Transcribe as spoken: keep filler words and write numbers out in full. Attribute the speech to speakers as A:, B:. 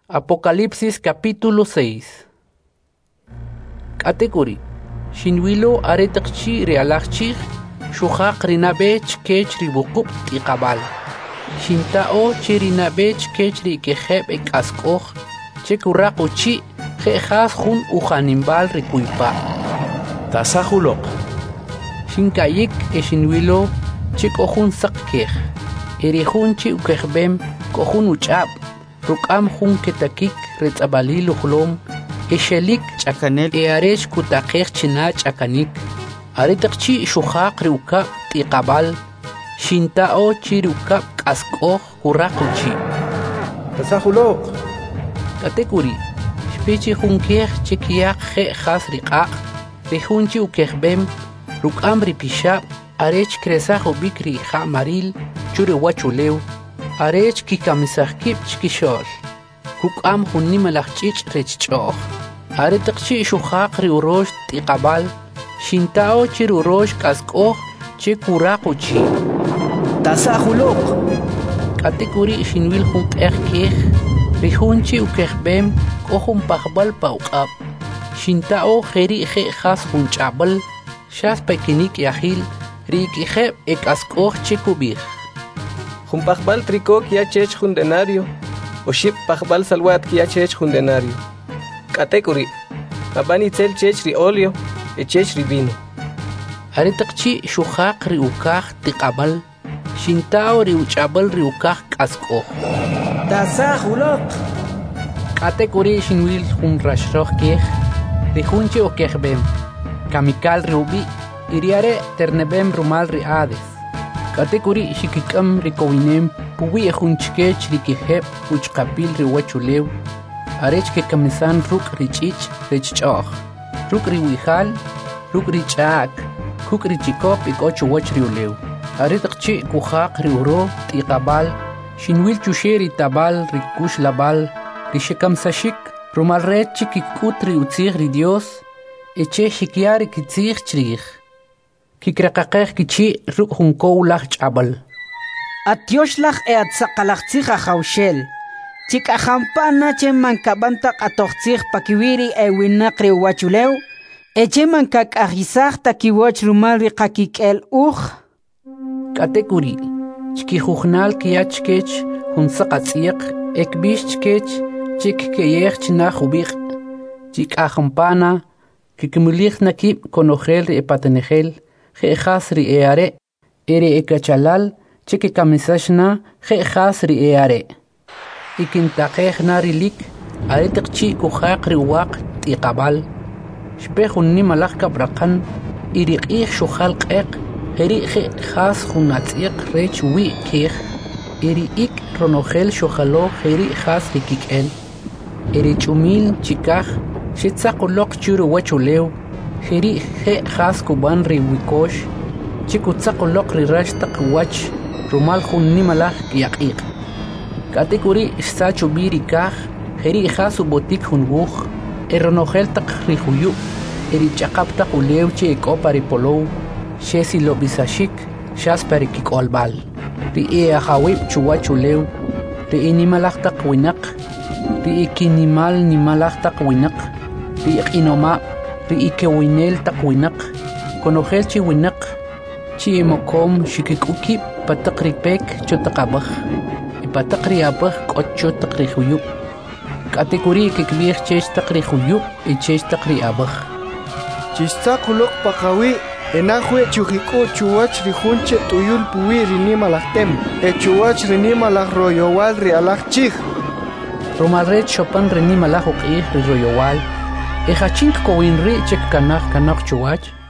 A: Apocalipsis capítulo seis. Category Shinwilo aretakchi realachchi shuhaq rinabech kech ribukup tiqabal. Shintao chirinabech kech rikeheb ekaskoh chekuraquchi jejas hun uhanimbal rikuipa.
B: Tasahulok.
A: Shinkayik e shinwilo chikohun sakkeh. Erihun chi ukehbem kohun uchab. Rukam hun ketakik retzabali luhlom. Eshelik chakanel e aresh kutakeh china chakanik. Aretakchi shuhaq riuka tiqabal. Shintao chiruka kaskoh kuraquchi.
B: Tasahulok.
A: Category Spichi hunkeh chikiak je has riqaq. Rihunchi ukehbem. Rukam ripishab. Arech kresah ubikri ha maril. Chure wachuleu. Arech kikamisahkip chkishol. Kukam hunni malachchich rechchoh. Aretakchi shuhaq riurosh tiqabal. Shintao chirurosh kaskoh chikuraquchi.
B: Tasahulok.
A: Category shinwil hun keh rihunchi ukehbem kohun pahbal pauqab. Shintao kheri je khas hun chabal. Shas pekinik yahil rikiheb ekaskoh chikubih.
C: Jun pajbal tricó que ya chech jun denario, o ship pajbal salwat que ya chech jun denario. Category Abani tel chech ri olio, e chech ri vino.
A: Aretakchi shuhaq riukah tiqabal. Shintao riuchabal riukah kaskoh.
B: Tasahulok.
A: Category shinwil jun rashroh keh. Rihunchi o kehbem. Kamikal riubi. Iriare ternebem rumal riades. Category shikikam rikowinem puwi ehunchkech rikiheb uchkapil riwachulew. Arech ke kamisan ruk richich rechchoh. Ruk riwihal, ruk richak, kuk richikop ikochu wach riulew. Aretakchi kuhaq riuro tiqabal. Shinwil chusheri tabal rikush labal. Rishikam sashik rumal red chikikut riutzih ri Dios. Eche shikiari kitzih chrih. Kikrakaqeh kichi ruk hunkow lach chabal.
D: Atioslach e atzaqalachtzih ajawshel. Chik ajampana che mankabantaq atoqtzih pakiwiri e winaq riwachulew. Eche mankakajisaj takiwach rumal riqakik'el uj.
A: Category Chkijuhnal kiachkech hunsaqatziq ekbish chkech chik keyech chinaj ubik. Chik ajampana kikimulih nakib konojel ri epatenejel. Jejas ri eare, ere ekachalal, cheke kamisashna, jejas ri eare. Ikintaqejna rilik, aretakchi kuhaq riwaq tiqabal. Shpejun ni malak kabrakan, iriqih shuhal qeq, eri jejas hunatziq rech wi kej, eri ik ronogel shuhalo eri jas rikikel. Eri chumil chikaj, shitzakulok churu wachulew. Heri he has kuban ri wikosh chikutzaqoloq ri rashtaq wach rumal junni malaj yaqiq. Category sachu biri kaj heri has botik junbuj eronogel taq ri huyu eri chaqap taq ulew che ekopa ri polow shesi lobisashik shas pari kikolbal ri e ahawib chuwach ulew ri inimalaj taq winaq ri ikinimal nimalaj taq winaq ri iqinoma ri ikewinel takwinaq konojel chi winaq chi mokom shikikuki pataq ripek chotaqabaj ipataq riabaj q'ocho taq rihuyu. Category kikbij chech taq rihuyu y chech taq riabaj.
B: Chistaqulok paqawi enajwe chujiku chuwach rihunche tuyul puwi rinimalajtem e chuwach rinimalaj royowal rialaj chij.
A: Romalret chopan rinimalaj uq'ij ri royowal. Ejachink kowinri chek kanaj kanaj chuwach.